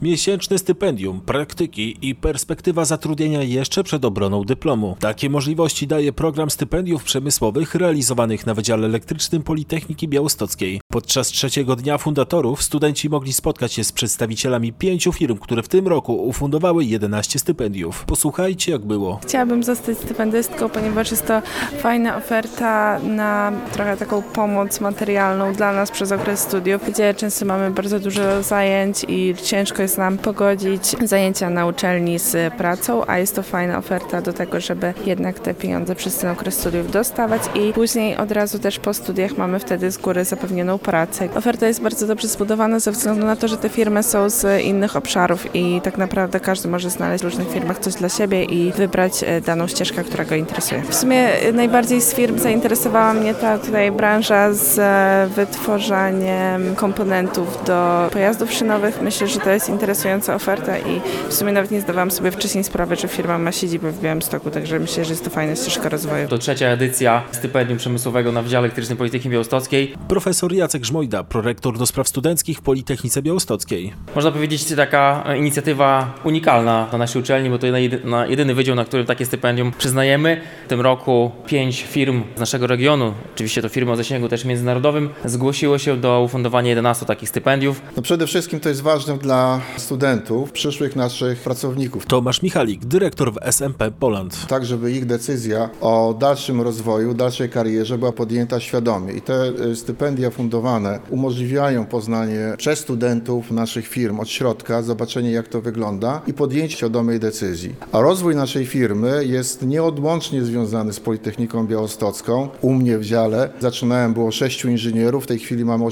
Miesięczne stypendium, praktyki i perspektywa zatrudnienia jeszcze przed obroną dyplomu. Takie możliwości daje program stypendiów przemysłowych realizowanych na Wydziale Elektrycznym Politechniki Białostockiej. Podczas trzeciego dnia fundatorów studenci mogli spotkać się z przedstawicielami 5 firm, które w tym roku ufundowały 11 stypendiów. Posłuchajcie, jak było. Chciałabym zostać stypendystką, ponieważ jest to fajna oferta na trochę taką pomoc materialną dla nas przez okres studiów, gdzie często mamy bardzo dużo zajęć i ciężko jest nam pogodzić zajęcia na uczelni z pracą, a jest to fajna oferta do tego, żeby jednak te pieniądze przez ten okres studiów dostawać i później od razu też po studiach mamy wtedy z góry zapewnioną pracę. Oferta jest bardzo dobrze zbudowana ze względu na to, że te firmy są z innych obszarów i tak naprawdę każdy może znaleźć w różnych firmach coś dla siebie i wybrać daną ścieżkę, która go interesuje. W sumie najbardziej z firm zainteresowała mnie ta tutaj branża z wytwarzaniem komponentów do pojazdów szynowych. Myślę, że to jest interesująca oferta i w sumie nawet nie zdawałam sobie wcześniej sprawy, że firma ma siedzibę w Białymstoku, także myślę, że jest to fajna ścieżka rozwoju. To trzecia edycja stypendium przemysłowego na Wydziale Elektrycznym Politechniki Białostockiej. Profesor Jacek Żmojda, prorektor do spraw studenckich w Politechnice Białostockiej. Można powiedzieć, taka inicjatywa unikalna na naszej uczelni, bo to jedyny wydział, na którym takie stypendium przyznajemy. W tym roku 5 firm z naszego regionu, oczywiście to firmy o zasięgu też międzynarodowym, zgłosiło się do ufundowania 11 takich stypendiów. Przede wszystkim to jest ważne dla studentów, przyszłych naszych pracowników. Tomasz Michalik, dyrektor w SMP Poland. Tak, żeby ich decyzja o dalszym rozwoju, dalszej karierze była podjęta świadomie. I te stypendia fundowane umożliwiają poznanie przez studentów naszych firm od środka, zobaczenie jak to wygląda i podjęcie świadomej decyzji. A rozwój naszej firmy jest nieodłącznie związany z Politechniką Białostocką. U mnie w dziale zaczynałem, było 6 inżynierów, w tej chwili mamy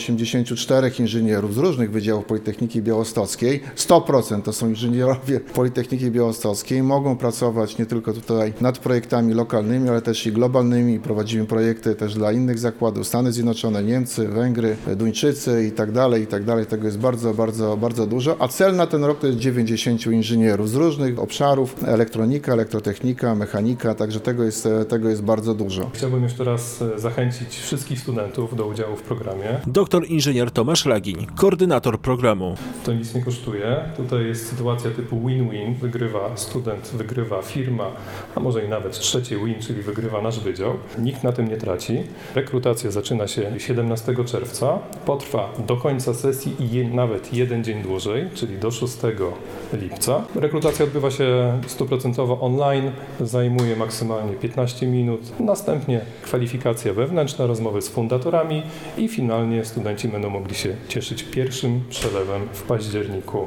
84 inżynierów z różnych wydziałów Politechniki Białostockiej. 100% to są inżynierowie Politechniki Białostockiej. Mogą pracować nie tylko tutaj nad projektami lokalnymi, ale też i globalnymi. Prowadzimy projekty też dla innych zakładów, Stany Zjednoczone, Niemcy, Węgry, Duńczycy i tak dalej, i tak dalej. Tego jest bardzo, bardzo, bardzo dużo. A cel na ten rok to jest 90 inżynierów z różnych obszarów, elektronika, elektrotechnika, mechanika, także tego jest bardzo dużo. Chciałbym jeszcze raz zachęcić wszystkich studentów do udziału w programie. Doktor inżynier Tomasz Lagiń, koordynator programu. To nic nie kosztuje. Tutaj jest sytuacja typu win-win. Wygrywa student, wygrywa firma, a może i nawet trzecie win, czyli wygrywa nasz wydział. Nikt na tym nie traci. Rekrutacja zaczyna się 17 czerwca, potrwa do końca sesji i nawet jeden dzień dłużej, czyli do 6 lipca. Rekrutacja odbywa się 100% online, zajmuje maksymalnie 15 minut. Następnie kwalifikacja wewnętrzna, rozmowy z fundatorami i finalnie studenci będą mogli się cieszyć pierwszym przelewem w październiku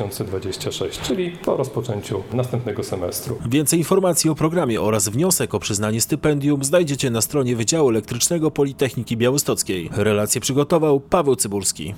2026, czyli po rozpoczęciu następnego semestru. Więcej informacji o programie oraz wniosek o przyznanie stypendium znajdziecie na stronie Wydziału Elektrycznego Politechniki Białostockiej. Relację przygotował Paweł Cybulski.